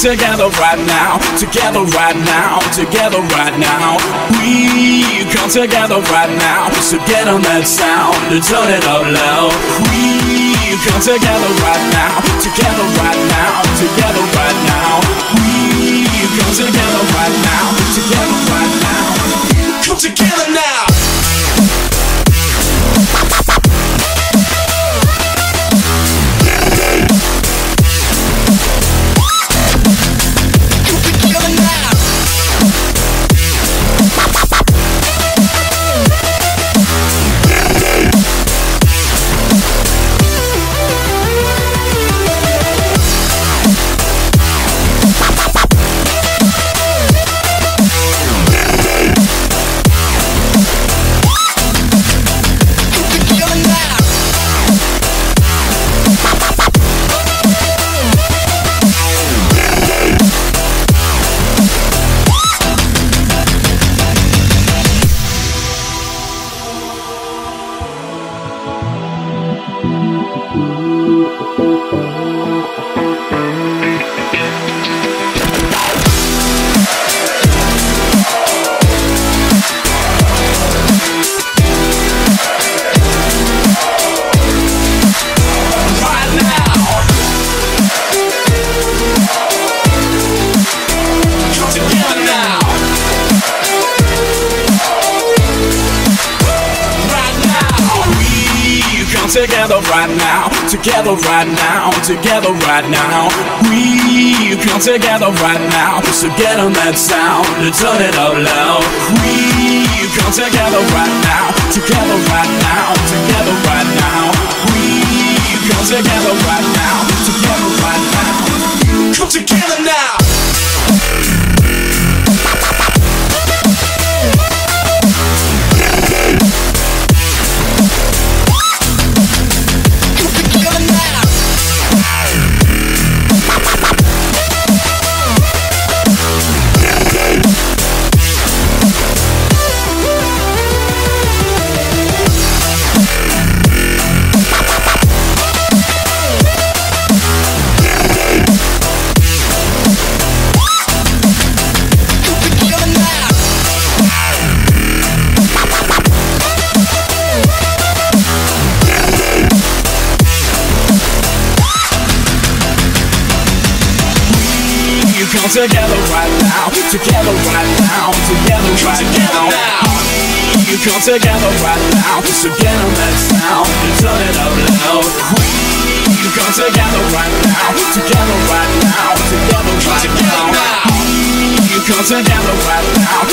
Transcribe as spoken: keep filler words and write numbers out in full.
together right now, together right now, together right now. We come together right now, so get on that sound and turn it up loud. We come together right now, together right now, together right now. We come together right now, together right now. Come together now. Together right now, together right now, together right now. We come together right now, so get on that sound and turn it up loud. We come together right now, together right now, together right now. We come together right now, together right now. Come together now. Come together right now, together right now, together right now. You come together right now, so get on that sound and turn it up loud. You come together right now, together right now, together right now. You come together right now,